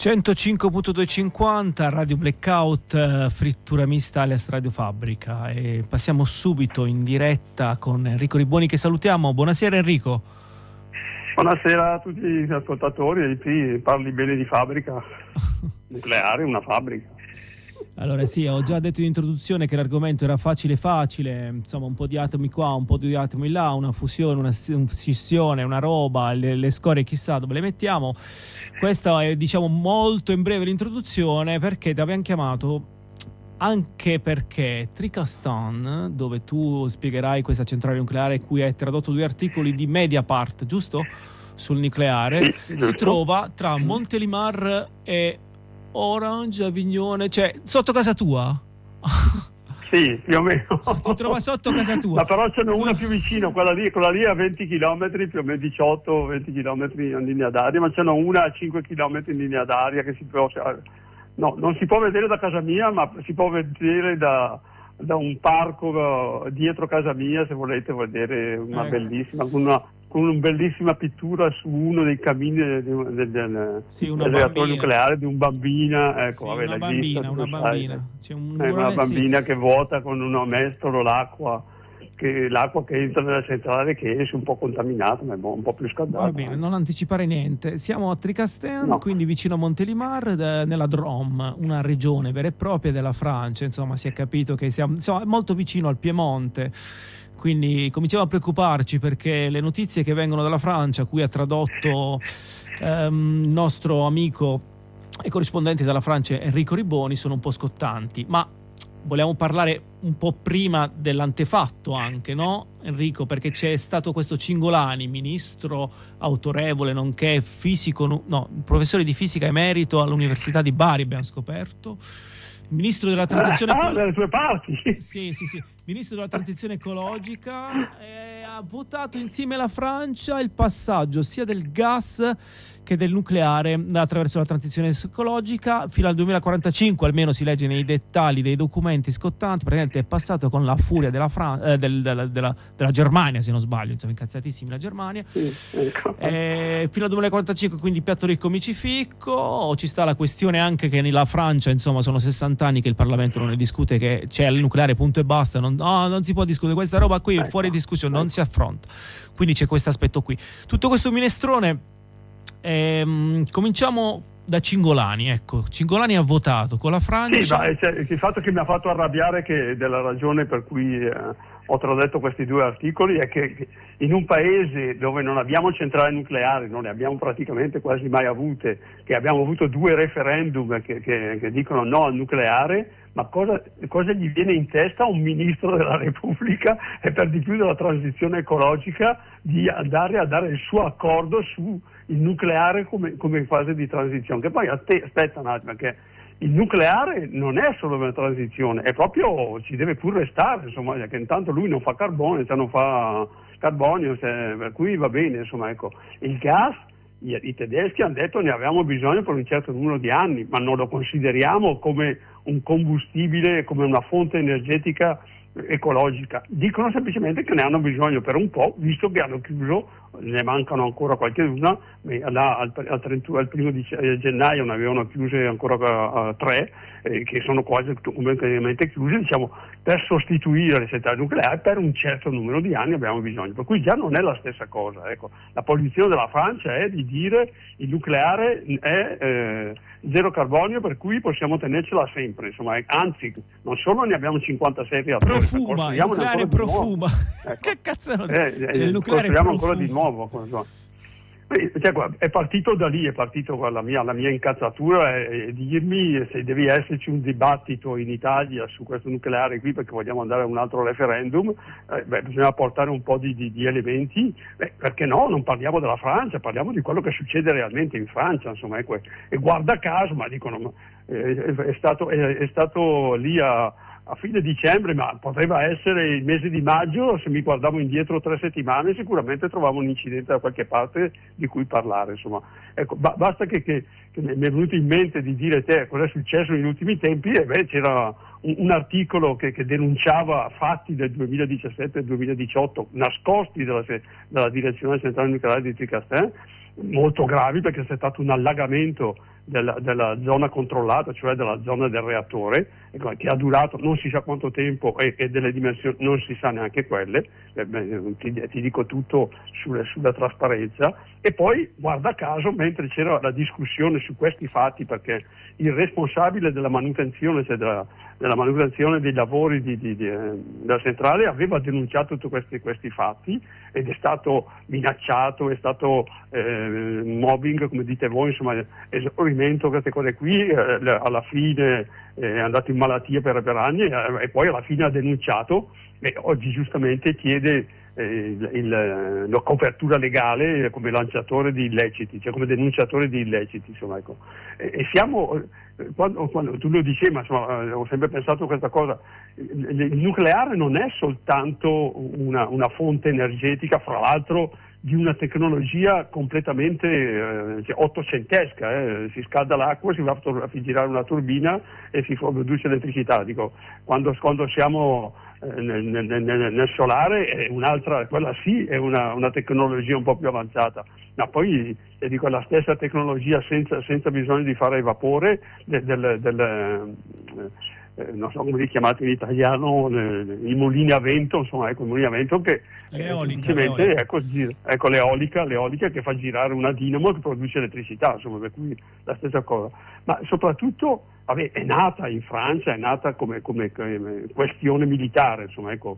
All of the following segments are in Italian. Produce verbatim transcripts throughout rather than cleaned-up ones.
centocinque virgola duecentocinquanta Radio Blackout, frittura mista alias Radio Fabbrica, e passiamo subito in diretta con Enrico Riboni che salutiamo. Buonasera Enrico. Buonasera a tutti gli ascoltatori. Qui parli bene di fabbrica nucleare, una fabbrica. Allora sì, ho già detto in introduzione che l'argomento era facile facile, insomma un po' di atomi qua, un po' di atomi là, una fusione, una scissione, una roba, le, le scorie chissà dove le mettiamo. Questa è, diciamo, molto in breve l'introduzione, perché ti abbiamo chiamato anche perché Tricastan, dove tu spiegherai questa centrale nucleare, cui hai tradotto due articoli di Mediapart, giusto? Sul nucleare, sì, si trova tra Montelimar e Orange, Avignone, cioè sotto casa tua? Sì, più o meno. Si trova sotto casa tua. Ma però ce n'è una più vicino, quella lì, quella lì a venti chilometri, più o meno diciotto venti chilometri in linea d'aria, ma ce n'è una a cinque chilometri in linea d'aria che si può, no, non si può vedere da casa mia, ma si può vedere da, da un parco dietro casa mia, se volete vedere una ecco. bellissima, una, con una bellissima pittura su uno dei camini del, del, del, sì, del reattore nucleare di un bambina, ecco, sì, vabbè, una bambina, vista, una bambina. C'è un è una bambina sì. che vuota con un mestolo l'acqua, che l'acqua che entra nella centrale, che esce un po' contaminata, ma è un po' più scaldata. Va bene, non anticipare niente. Siamo a Tricastin, no. quindi vicino a Montelimar, de, nella Drôme, una regione vera e propria della Francia. Insomma, si è capito che siamo, insomma, è molto vicino al Piemonte. Quindi cominciamo a preoccuparci, perché le notizie che vengono dalla Francia, a cui ha tradotto ehm, il nostro amico e corrispondente dalla Francia Enrico Riboni, sono un po' scottanti. Ma vogliamo parlare un po' prima dell'antefatto anche, no Enrico? Perché c'è stato questo Cingolani, ministro autorevole, nonché fisico, no, professore di fisica emerito all'Università di Bari, abbiamo scoperto. Ministro della transizione ah, delle tue parti. Sì, sì, sì. Ministro della transizione ecologica, eh, ha votato insieme alla Francia il passaggio sia del gas che del nucleare attraverso la transizione ecologica fino al duemilaquarantacinque, almeno si legge nei dettagli dei documenti scottanti. Praticamente è passato con la furia della, Fran- eh, del, della, della, della Germania, se non sbaglio, insomma incazzatissimi la Germania, sì, ecco. eh, fino al duemilaquarantacinque, quindi piatto ricco mici ficco. Ci sta la questione anche che nella Francia, insomma, sono sessanta anni che il Parlamento non ne discute, che c'è il nucleare punto e basta, non, no, non si può discutere questa roba qui, ecco. Fuori discussione, ecco. Non si affronta, quindi c'è questo aspetto qui, tutto questo minestrone. Ehm, cominciamo da Cingolani. Ecco, Cingolani ha votato con la Francia. Sì, ma cioè, il fatto che mi ha fatto arrabbiare, che della ragione per cui eh, ho tradotto questi due articoli, è che in un paese dove non abbiamo centrali nucleari, non ne abbiamo praticamente quasi mai avute, che abbiamo avuto due referendum che, che, che dicono no al nucleare, ma cosa, cosa gli viene in testa a un ministro della Repubblica, e per di più della transizione ecologica, di andare a dare il suo accordo su il nucleare come, come fase di transizione? Che poi aspetta un attimo, che il nucleare non è solo una transizione, è proprio, ci deve pur restare, insomma, che intanto lui non fa carbone, cioè non fa carbonio, cioè, per cui va bene, insomma, ecco. Il gas, i, i tedeschi hanno detto ne avevamo bisogno per un certo numero di anni, ma non lo consideriamo come un combustibile, come una fonte energetica ecologica. Dicono semplicemente che ne hanno bisogno per un po', visto che hanno chiuso, ne mancano ancora qualcheduna, là, al, al, trentuno, al primo di gennaio ne avevano chiuse ancora uh, tre, eh, che sono quasi completamente chiuse, diciamo, per sostituire le centrali nucleari per un certo numero di anni abbiamo bisogno, per cui già non è la stessa cosa, ecco. La posizione della Francia è di dire il nucleare è eh, zero carbonio, per cui possiamo tenercela sempre, insomma, anzi, non solo ne abbiamo cinquantasei reattori, profuma, il nucleare profuma, ecco. Che cazzo è? Eh, cioè, il nucleare profuma ancora di nuovo. Cioè, è partito da lì, è partito la mia, la mia incazzatura è, è dirmi se devi esserci un dibattito in Italia su questo nucleare qui, perché vogliamo andare a un altro referendum, eh, beh, bisogna portare un po' di, di, di elementi, beh, perché no, non parliamo della Francia, parliamo di quello che succede realmente in Francia, insomma, ecco. E guarda caso, ma dicono, ma, eh, è, stato, è, è stato lì a a fine dicembre, ma poteva essere il mese di maggio, se mi guardavo indietro tre settimane sicuramente trovavo un incidente da qualche parte di cui parlare, insomma. Ecco, ba- basta che, che, che mi è venuto in mente di dire te cosa è successo negli ultimi tempi, e beh, c'era un, un articolo che, che denunciava fatti del duemiladiciassette e duemiladiciotto nascosti dalla, dalla direzione centrale nucleare di Tricastin, molto gravi, perché c'è stato un allagamento della, della zona controllata, cioè della zona del reattore, che ha durato non si sa quanto tempo e, e delle dimensioni non si sa neanche quelle, eh, beh, ti, ti dico tutto sulle, sulla trasparenza. E poi, guarda caso, mentre c'era la discussione su questi fatti, perché il responsabile della manutenzione, cioè della, della manutenzione dei lavori di, di, di, della centrale, aveva denunciato tutti questi, questi fatti ed è stato minacciato, è stato eh, mobbing, come dite voi, insomma, esaurimento, queste cose qui, eh, alla fine è andato in malattia per, per anni eh, e poi alla fine ha denunciato e oggi giustamente chiede eh, il, il, la copertura legale come lanciatore di illeciti, cioè come denunciatore di illeciti, insomma, ecco. E, e siamo, quando, quando tu lo dicevi, ma insomma, ho sempre pensato a questa cosa, il, il nucleare non è soltanto una, una fonte energetica, fra l'altro di una tecnologia completamente eh, cioè, ottocentesca, eh. Si scalda l'acqua, si va a girare una turbina e si produce elettricità. Dico, quando, quando siamo eh, nel, nel, nel, nel solare è un'altra, quella sì è una, una tecnologia un po' più avanzata, ma poi eh, dico, la stessa tecnologia senza, senza bisogno di fare vapore del, del, del eh, Eh, non so come li chiamate in italiano, le, i mulini a vento, insomma, ecco, i mulini a vento che l'eolica, semplicemente ecco, ecco l'eolica, l'eolica che fa girare una dinamo che produce elettricità, insomma, per cui la stessa cosa. Ma soprattutto vabbè, è nata in Francia, è nata come, come, come questione militare, insomma, ecco,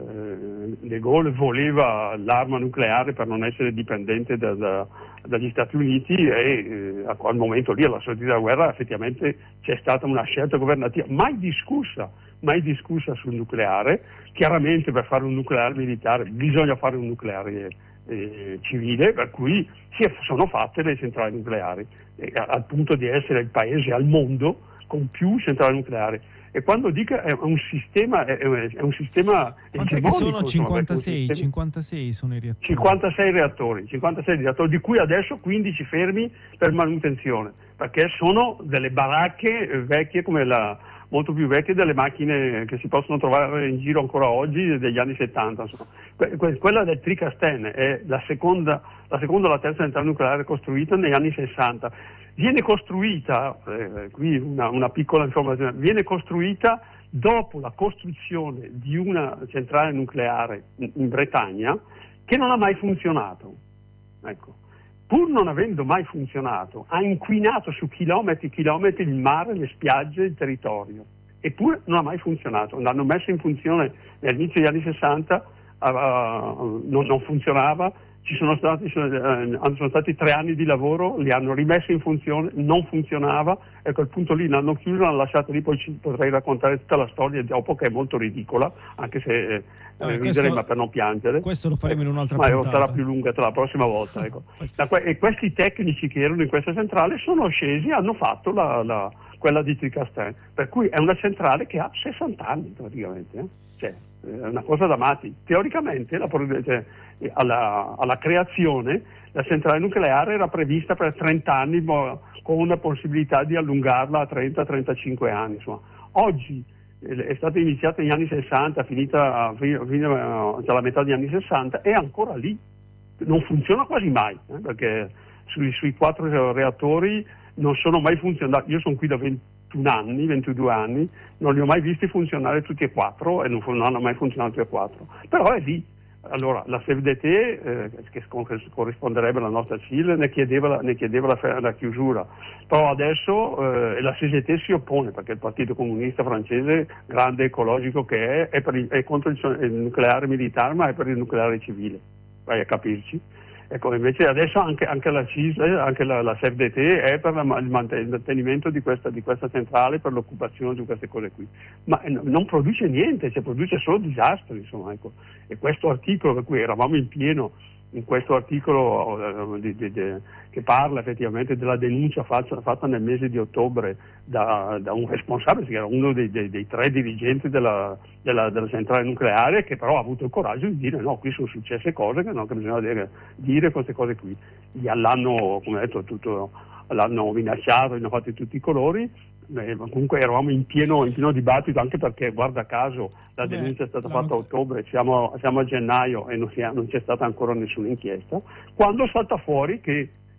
eh, De Gaulle voleva l'arma nucleare per non essere dipendente da, da, dagli Stati Uniti e eh, a quel momento lì, alla sortita della guerra, effettivamente c'è stata una scelta governativa mai discussa, mai discussa sul nucleare. Chiaramente per fare un nucleare militare bisogna fare un nucleare eh, civile, per cui si sono fatte le centrali nucleari, eh, al punto di essere il paese al mondo con più centrali nucleari. E quando dico è un sistema, è, è un sistema quante che sono? cinquantasei, cinquantasei sono i reattori. cinquantasei reattori, cinquantasei reattori, di cui adesso quindici fermi per manutenzione, perché sono delle baracche vecchie, come la, molto più vecchie delle macchine che si possono trovare in giro ancora oggi degli anni settanta. Insomma. Que- que- quella del Tricastin è la seconda, la seconda o la terza centrale nucleare costruita negli anni sessanta. Viene costruita, eh, qui una, una piccola informazione, viene costruita dopo la costruzione di una centrale nucleare in, in Bretagna che non ha mai funzionato. Ecco. Pur non avendo mai funzionato, ha inquinato su chilometri e chilometri il mare, le spiagge, il territorio. Eppure non ha mai funzionato. L'hanno messo in funzione all'inizio degli anni sessanta, uh, uh, non, non funzionava. Ci sono stati, sono, eh, sono stati tre anni di lavoro, li hanno rimessi in funzione, non funzionava, e a quel punto lì l'hanno chiuso, l'hanno lasciato lì, poi ci potrei raccontare tutta la storia dopo, che è molto ridicola, anche se eh, eh, ridere ma per non piangere. Questo lo faremo in un'altra ma puntata. sarà più lunga la prossima volta. Ecco. que- e questi tecnici che erano in questa centrale sono scesi e hanno fatto la, la, quella di Tricastin, per cui è una centrale che ha sessanta anni praticamente, eh? Cioè, è una cosa da matti. Teoricamente la, cioè, alla, alla creazione la centrale nucleare era prevista per trenta anni, con una possibilità di allungarla a trenta trentacinque anni. Insomma. Oggi eh, è stata iniziata negli anni sessanta, finita fino, fino alla metà degli anni sessanta, è ancora lì. Non funziona quasi mai, eh, perché sui, sui quattro reattori non sono mai funzionati. Io sono qui da ventuno anni, ventidue anni, non li ho mai visti funzionare tutti e quattro e non, non hanno mai funzionato tutti e quattro, però è lì. Allora la S E V D T, eh, che corrisponderebbe alla nostra C I L, ne chiedeva la, ne chiedeva la, la chiusura, però adesso eh, la C G T si oppone, perché il Partito Comunista francese, grande ecologico che è, è, per il, è contro il, il nucleare militare, ma è per il nucleare civile, vai a capirci. Ecco, invece adesso anche, anche la C I S L, anche la, la S E V D T è per la, il mantenimento di questa, di questa centrale, per l'occupazione di queste cose qui, ma eh, non produce niente, cioè produce solo disastri, insomma, ecco. E questo articolo, per cui eravamo in pieno in questo articolo eh, di, di, di, che parla effettivamente della denuncia fatta, fatta nel mese di ottobre da, da un responsabile, che era uno dei, dei, dei tre dirigenti della, della, della centrale nucleare, che però ha avuto il coraggio di dire no, qui sono successe cose che, no, che bisogna dire, dire queste cose qui. L'hanno, come detto, tutto, l'hanno minacciato, gli hanno fatto tutti i colori. Eh, comunque eravamo in pieno, in pieno dibattito, anche perché guarda caso la Beh, denuncia è stata la... fatta a ottobre, siamo, siamo a gennaio e non, sia, non c'è stata ancora nessuna inchiesta, quando salta fuori che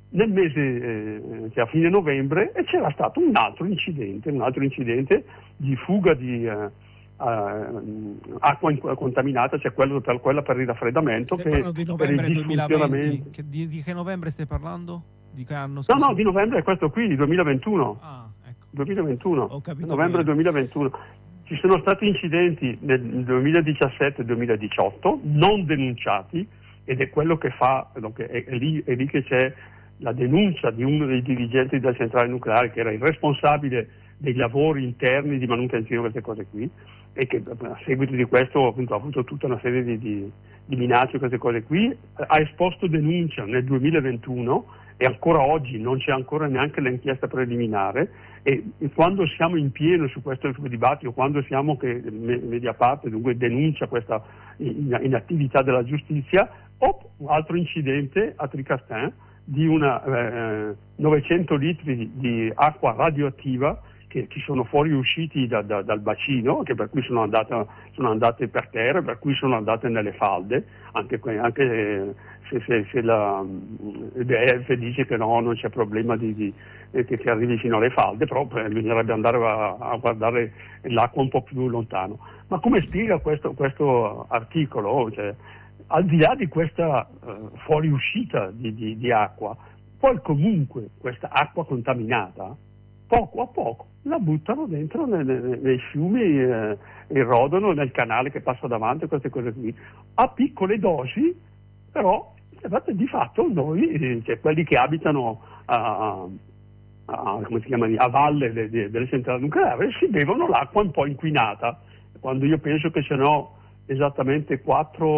nel mese, eh, cioè a fine novembre, e c'era stato un altro incidente, un altro incidente di fuga di eh, uh, acqua in, contaminata, cioè quello per, quella per il raffreddamento. Stai parlando di novembre duemilaventi? Che, di, di che novembre stai parlando? Di che anno? No, no, di novembre è questo qui, duemilaventuno. Ah, ecco. duemilaventuno. Ho capito novembre bene. duemilaventuno. Ci sono stati incidenti nel duemiladiciassette duemiladiciotto non denunciati, ed è quello che fa, è, è, lì, è lì che c'è la denuncia di uno dei dirigenti della centrale nucleare, che era il responsabile dei lavori interni di manutenzione, queste cose qui, e che a seguito di questo appunto, ha avuto tutta una serie di, di, di minacce, queste cose qui, ha esposto denuncia nel duemilaventuno, e ancora oggi non c'è ancora neanche l'inchiesta preliminare, e, e quando siamo in pieno su questo dibattito, quando siamo che Mediapart dunque denuncia questa inattività della giustizia, o un altro incidente a Tricastin di una eh, novecento litri di, di acqua radioattiva che ci sono fuoriusciti da, da, dal bacino, che per cui sono andate, sono andate per terra, per cui sono andate nelle falde, anche, anche se, se, se la E D F dice che no, non c'è problema di, di, eh, che, che arrivi fino alle falde, però eh, bisognerebbe andare a, a guardare l'acqua un po' più lontano. Ma come spiega questo, questo articolo? Cioè, al di là di questa uh, fuoriuscita di, di, di acqua, poi comunque questa acqua contaminata, poco a poco la buttano dentro nei, nei, nei fiumi, eh, il Rodano, nel canale che passa davanti, queste cose qui, a piccole dosi, però di fatto noi, cioè quelli che abitano a, a, come si chiama, a valle de, de, delle centrali nucleari, si bevono l'acqua un po' inquinata, quando io penso che ce n'ho esattamente quattro,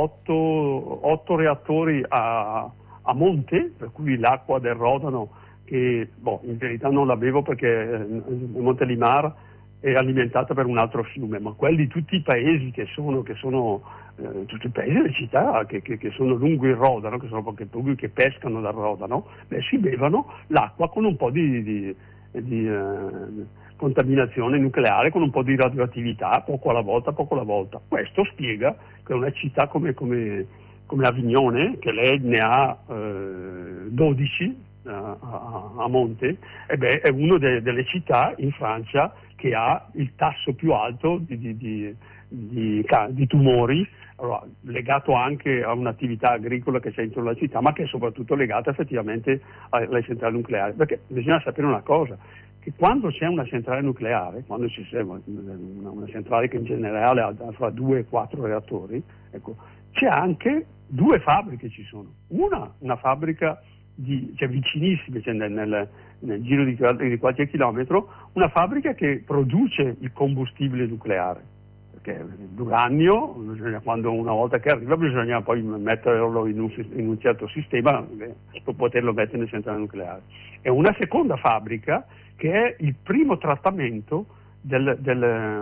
otto reattori a, a monte, per cui l'acqua del Rodano, che boh, in verità non la bevo perché eh, Montelimar è alimentata per un altro fiume, ma quelli di tutti i paesi che sono, che sono eh, tutti i paesi delle città che, che, che sono lungo il Rodano, che sono pochi che pescano dal Rodano, beh, si bevono l'acqua con un po' di, di, di eh, contaminazione nucleare, con un po' di radioattività, poco alla volta, poco alla volta. Questo spiega che una città come, come, come Avignone, che lei ne ha eh, dodici a, a, a monte, e beh, è una de, delle città in Francia che ha il tasso più alto di, di, di, di, di tumori, allora, legato anche a un'attività agricola che c'è dentro la città, ma che è soprattutto legata effettivamente alle centrali nucleari, perché bisogna sapere una cosa, che quando c'è una centrale nucleare, quando ci c'è una, una centrale che in generale ha fra due e quattro reattori, ecco, c'è anche due fabbriche, ci sono. Una, una fabbrica di, cioè vicinissime, cioè nel, nel, nel giro di, di qualche chilometro, una fabbrica che produce il combustibile nucleare. Perché l'uranio, quando una volta che arriva, bisogna poi metterlo in un, in un certo sistema eh, per poterlo mettere nelle centrali nucleari. E una seconda fabbrica che è il primo trattamento del, del,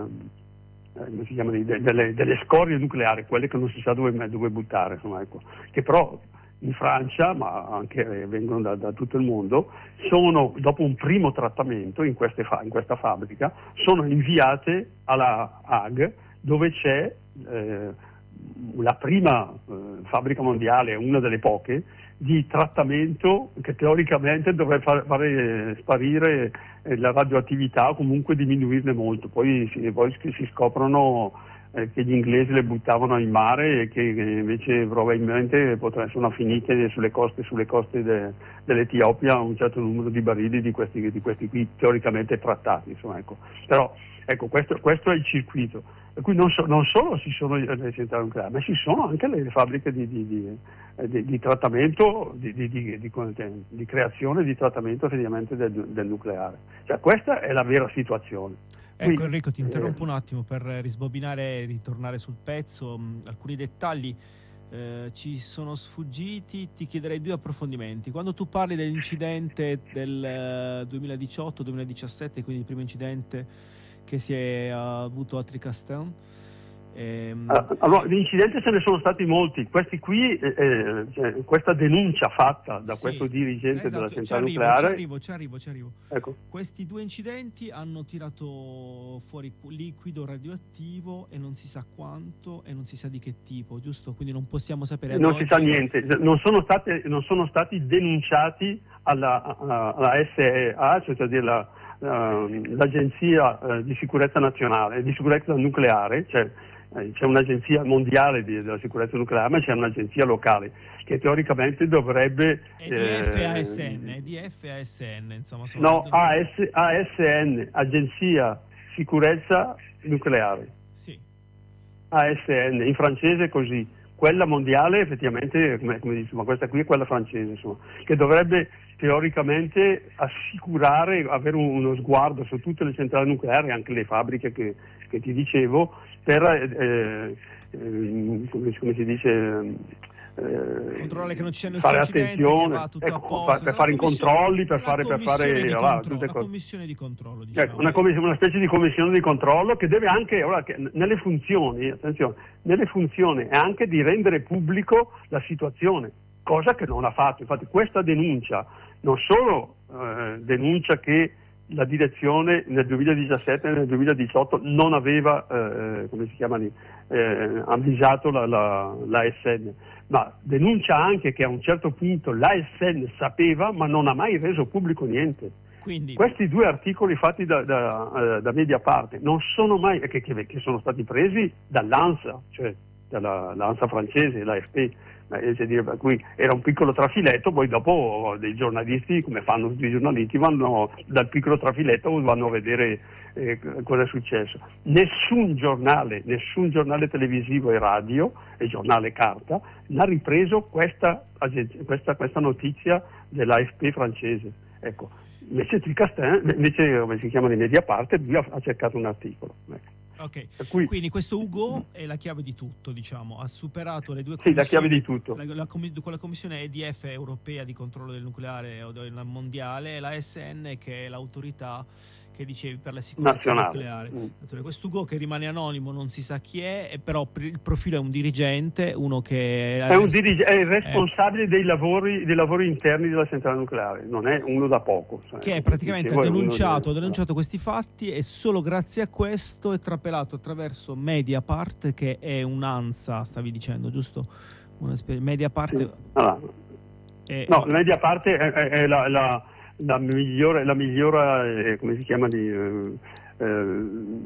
eh, come si chiama, delle, delle scorie nucleari, quelle che non si sa dove, dove buttare, insomma, ecco, che però in Francia, ma anche eh, vengono da, da tutto il mondo, sono, dopo un primo trattamento in, queste fa, in questa fabbrica, sono inviate alla Hague, dove c'è eh, la prima eh, fabbrica mondiale, una delle poche, di trattamento che teoricamente dovrebbe far, fare sparire eh, la radioattività o comunque diminuirne molto. Poi si, poi si scoprono eh, che gli inglesi le buttavano in mare e che invece probabilmente potrebbero, sono finite sulle coste, sulle coste de, dell'Etiopia un certo numero di barili di questi, di questi qui teoricamente trattati. Insomma, ecco. Però ecco, questo, questo è il circuito. Per cui non, so, non solo ci sono le centrali nucleari, ma ci sono anche le fabbriche di, di, di, di, di trattamento, di, di, di, di, di creazione e di trattamento effettivamente del, del nucleare. Cioè, questa è la vera situazione. Ecco, Quindi, Enrico, ti interrompo eh, un attimo per risbobinare e ritornare sul pezzo. Mh, alcuni dettagli eh, ci sono sfuggiti, ti chiederei due approfondimenti. Quando tu parli dell'incidente del eh, duemiladiciotto duemiladiciassette, quindi il primo incidente che si è uh, avuto a Tricastin, Ehm, allora, gli incidenti ce ne sono stati molti, questi qui, eh, eh, cioè, questa denuncia fatta da sì, questo dirigente esatto, della centrale ci arrivo, nucleare. Ci arrivo, ci arrivo, ci arrivo. Ecco. Questi due incidenti hanno tirato fuori liquido radioattivo e non si sa quanto e non si sa di che tipo, giusto? Quindi non possiamo sapere. Non oggi... si sa niente, non sono, state, non sono stati denunciati alla, alla, alla S E A, cioè la, l'Agenzia di Sicurezza Nazionale, di Sicurezza Nucleare, cioè c'è un'agenzia mondiale di, della sicurezza nucleare, ma c'è un'agenzia locale che teoricamente dovrebbe... È di F A S N, è di F A S N, insomma. No, A S N, Agenzia Sicurezza Nucleare. Sì. A S N, in francese così. Quella mondiale effettivamente, come, come dice, ma questa qui è quella francese, insomma, che dovrebbe teoricamente assicurare, avere uno sguardo su tutte le centrali nucleari, anche le fabbriche che, che ti dicevo, per, eh, eh, come, come si dice, eh, controllare che non ci siano fare incidenti, attenzione, che va tutto ecco, a posto. per fare i controlli, per fare, per fare di là, controllo, tutte una cose. commissione di controllo, diciamo. Ecco, una, commissione, una specie di commissione di controllo che deve anche, ora, che nelle funzioni, attenzione, nelle funzioni è anche di rendere pubblico la situazione, cosa che non ha fatto. Infatti questa denuncia non solo eh, denuncia che la direzione nel duemiladiciassette e nel duemiladiciotto non aveva eh, come si chiama lì, eh, avvisato la, la, la A S N, ma denuncia anche che a un certo punto l'A S N sapeva ma non ha mai reso pubblico niente. Quindi... Questi due articoli fatti da, da, da Mediaparte non sono mai, che, che, che sono stati presi dall'ANSA, cioè dall'ANSA francese, l'A F P, per cui era un piccolo trafiletto, poi dopo dei giornalisti, come fanno tutti i giornalisti, vanno dal piccolo trafiletto, vanno a vedere eh, cosa è successo. Nessun giornale, nessun giornale televisivo e radio e giornale carta ha ripreso questa, questa, questa notizia dell'A F P francese. Ecco, invece Tricastin, invece come si chiama di Mediaparte, lui ha, ha cercato un articolo. Ecco. Ok, cui... quindi questo Hugo è la chiave di tutto, diciamo, ha superato le due commissioni. Sì, la chiave di tutto. La, la, quella commissione E D F europea di controllo del nucleare o del mondiale e la A S N che è l'autorità che dicevi per la sicurezza nazionale. Nucleare. Mm. Questo Hugo che rimane anonimo, non si sa chi è, e però il profilo è un dirigente, uno che è, un dirige- è il responsabile eh. dei lavori dei lavori interni della centrale nucleare, non è uno da poco. Cioè, che è praticamente ha denunciato, dei... denunciato questi fatti e solo grazie a questo è trapelato attraverso Mediapart, che è un'ANSA, stavi dicendo, giusto? Una spe- Mediapart sì. allora, è... No, Mediapart è, è, è la... la... la migliore, la migliore eh, come si chiama di eh, eh,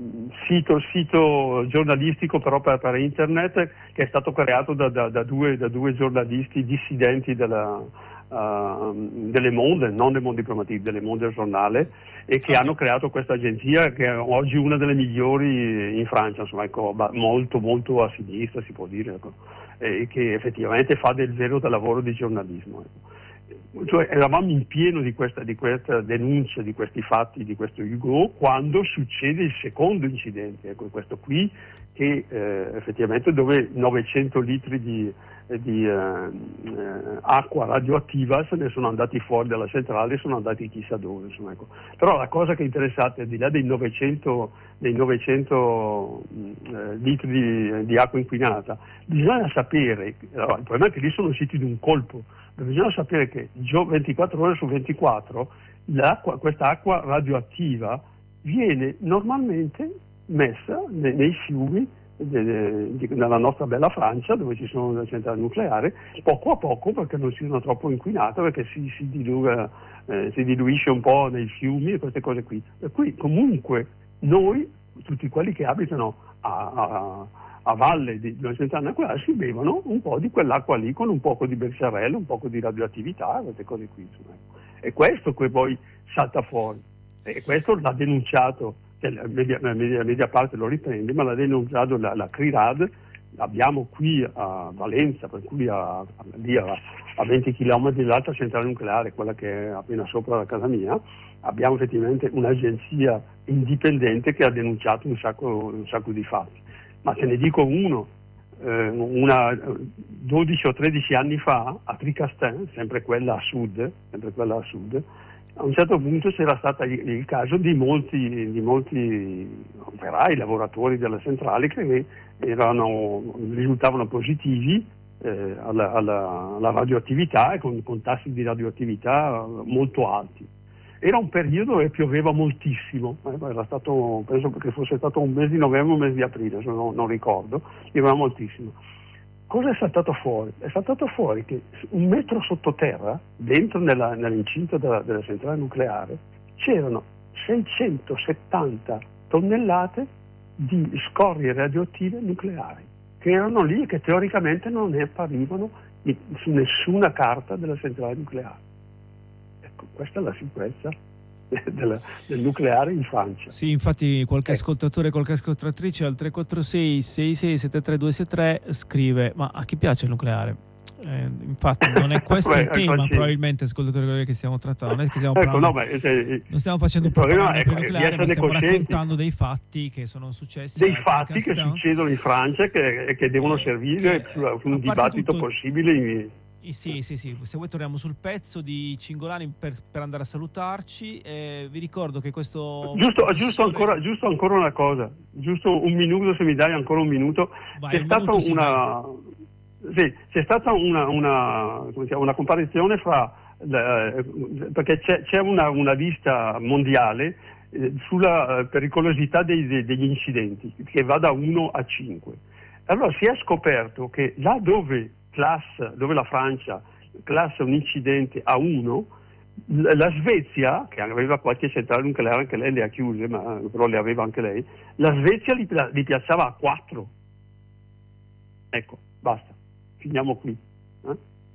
sito, sito giornalistico però per, per internet, che è stato creato da, da, da, due, da due giornalisti dissidenti della, uh, delle Monde, non del Monde Diplomatique, delle Monde Giornale, e che okay. hanno creato questa agenzia che è oggi una delle migliori in Francia, insomma, ecco, molto molto a sinistra si può dire, ecco, e che effettivamente fa del vero del lavoro di giornalismo, ecco. Cioè, eravamo in pieno di questa, di questa denuncia, di questi fatti, di questo Hugo, quando succede il secondo incidente, ecco, questo qui, che eh, effettivamente dove novecento litri di, di eh, eh, acqua radioattiva se ne sono andati fuori dalla centrale e sono andati chissà dove. Insomma, ecco. Però la cosa che è interessante, al di là dei novecento, dei novecento eh, litri di, di acqua inquinata, bisogna sapere, allora, il problema è che lì sono usciti di un colpo, bisogna sapere che ventiquattro ore su ventiquattro l'acqua, questa acqua radioattiva viene normalmente messa nei, nei fiumi de, de, de, nella nostra bella Francia, dove ci sono le centrali nucleari, poco a poco, perché non siano troppo inquinate, perché si, si, diluga, eh, si diluisce un po' nei fiumi e queste cose qui. Per cui comunque noi, tutti quelli che abitano a, a a valle di una centrale nucleare, si bevono un po' di quell'acqua lì con un poco di berciarello, un poco di radioattività, queste cose qui. Insomma. E questo che poi salta fuori. E questo l'ha denunciato, cioè, la media, media, media parte lo riprende, ma l'ha denunciato la, la CRIRAD, l'abbiamo qui a Valenza, per cui a, a, lì a, a venti chilometri dall'altra centrale nucleare, quella che è appena sopra la casa mia, abbiamo effettivamente un'agenzia indipendente che ha denunciato un sacco, un sacco di fatti. Ma se ne dico uno, eh, una, dodici o tredici anni fa a Tricastin, sempre quella a sud, sempre quella a sud, a un certo punto c'era stato il caso di molti, di molti operai, lavoratori delle centrali che erano, risultavano positivi eh, alla, alla, alla radioattività e con, con tassi di radioattività molto alti. Era un periodo dove pioveva moltissimo, eh, era stato, penso che fosse stato un mese di novembre o un mese di aprile, se non, non ricordo, pioveva moltissimo. Cosa è saltato fuori? È saltato fuori che un metro sottoterra, dentro nella, nell'incinta della, della centrale nucleare, c'erano seicentosettanta tonnellate di scorie radioattive nucleari, che erano lì e che teoricamente non ne apparivano in, su nessuna carta della centrale nucleare. Ecco, questa è la sicurezza del, del nucleare in Francia. Sì, infatti qualche ecco. ascoltatore, qualche ascoltatrice al tre quattro sei sei sei sette tre due sei tre scrive: ma a chi piace il nucleare? Eh, infatti non è questo Beh, il tema, eccoci. Probabilmente, ascoltatori, che stiamo trattando, non è che stiamo ecco, parlando, no, beh, se, non stiamo facendo un problema propaganda per il è, nucleare, ma stiamo coscienti. raccontando dei fatti che sono successi Dei fatti che Castan. succedono in Francia e che, che devono Eh, servire che, su, su un a parte dibattito tutto, possibile in, Eh, Sì, sì, sì, se vuoi torniamo sul pezzo di Cingolani per, per andare a salutarci. Eh, vi ricordo che questo giusto, professore... giusto, ancora, giusto ancora una cosa, giusto un minuto, se mi dai ancora un minuto. Vai, c'è un stata minuto, sì, una sì, c'è stata una, una, come si chiama, una comparazione fra eh, perché c'è, c'è una, una lista mondiale eh, sulla pericolosità dei, dei, degli incidenti che va da uno a cinque. Allora si è scoperto che là dove classa, dove la Francia classa un incidente a uno, la Svezia, che aveva qualche centrale nucleare, anche lei le ha chiuse, ma però le aveva anche lei, la Svezia li, li piazzava a quattro. Ecco, basta, finiamo qui. Eh?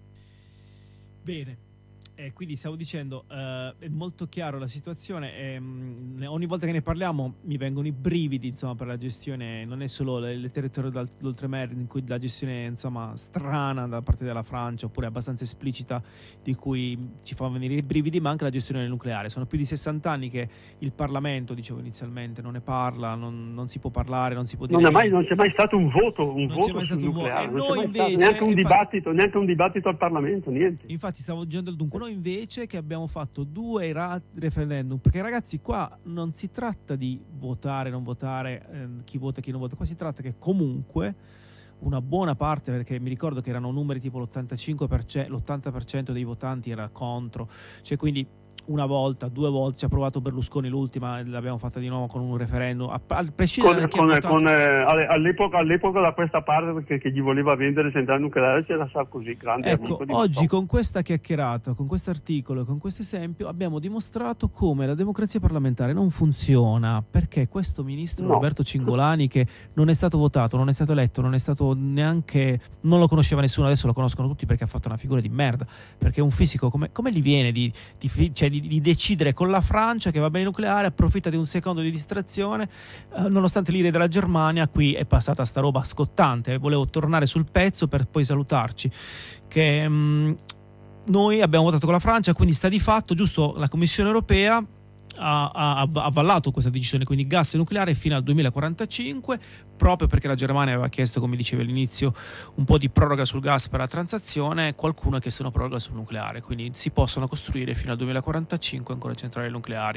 Bene. Eh, quindi stavo dicendo, eh, è molto chiaro la situazione, e, mh, ogni volta che ne parliamo mi vengono i brividi, insomma, per la gestione, non è solo le, le territorio d'oltremare, in cui la gestione, insomma, strana da parte della Francia, oppure abbastanza esplicita, di cui ci fa venire i brividi, ma anche la gestione del nucleare. Sono più di sessanta anni che il Parlamento, dicevo inizialmente, non ne parla, non, non si può parlare, non si può dire. Non, è mai, non c'è mai stato un voto, un non voto c'è mai sul stato un nucleare, voto. E non noi c'è mai invece, stato neanche un infatti, dibattito, neanche un dibattito al Parlamento, niente. Infatti stavo dicendo il dunque, noi invece che abbiamo fatto due ra- referendum, perché ragazzi qua non si tratta di votare, non votare, eh, chi vota e chi non vota, qua si tratta che comunque una buona parte, perché mi ricordo che erano numeri tipo l'ottantacinque per cento, l'ottanta per cento dei votanti era contro, cioè quindi una volta, due volte ci ha provato Berlusconi, l'ultima l'abbiamo fatta di nuovo con un referendum, a, a prescindere da chi con, ha votato. con, eh, all'epoca, all'epoca da questa parte, perché che gli voleva vendere centrale nucleare, c'era Sarkozy, grande Ecco, amico di oggi Macron. con questa chiacchierata, con questo articolo e con questo esempio abbiamo dimostrato come la democrazia parlamentare non funziona, perché questo ministro No. Roberto Cingolani, che non è stato votato, non è stato eletto, non è stato neanche, non lo conosceva nessuno, adesso lo conoscono tutti perché ha fatto una figura di merda, perché un fisico come, come gli viene di, di, cioè di, di decidere con la Francia che va bene il nucleare, approfitta di un secondo di distrazione, eh, nonostante l'ire della Germania. Qui è passata sta roba scottante. Volevo tornare sul pezzo per poi salutarci, che mh, noi abbiamo votato con la Francia, quindi sta di fatto, giusto, la Commissione Europea ha, ha, ha avvallato questa decisione, quindi gas nucleare fino al duemilaquarantacinque, proprio perché la Germania aveva chiesto, come dicevo all'inizio, un po' di proroga sul gas per la transazione, qualcuno ha chiesto una proroga sul nucleare, quindi si possono costruire fino al duemilaquarantacinque ancora centrali nucleari.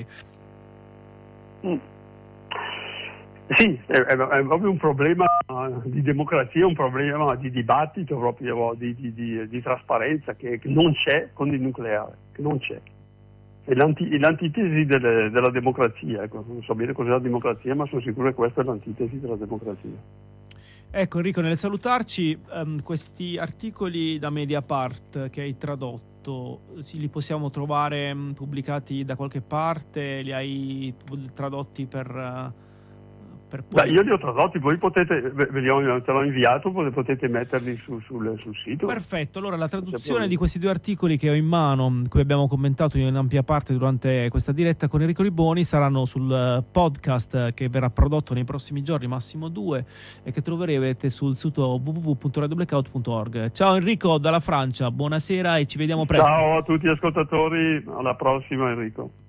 Mm. Sì, è, è, è proprio un problema di democrazia, un problema di dibattito, proprio di, di, di, di trasparenza che, che non c'è con il nucleare, che non c'è. È l'anti, l'antitesi delle, della democrazia, ecco. Non so bene cos'è la democrazia, ma sono sicuro che questa è l'antitesi della democrazia. Ecco Enrico, nel salutarci, um, questi articoli da Mediapart che hai tradotto, li possiamo trovare um, pubblicati da qualche parte? Li hai tradotti per... Uh, per poi... Beh, io li ho tradotti, voi potete, ve li ho, te l'ho inviato, potete metterli su, sul, sul sito. Perfetto, allora la traduzione di questi due articoli che ho in mano, cui abbiamo commentato in ampia parte durante questa diretta con Enrico Riboni, saranno sul podcast che verrà prodotto nei prossimi giorni, massimo due, e che troverete sul sito w w w punto radio blackout punto org. Ciao Enrico dalla Francia, buonasera e ci vediamo presto. Ciao a tutti gli ascoltatori, alla prossima Enrico.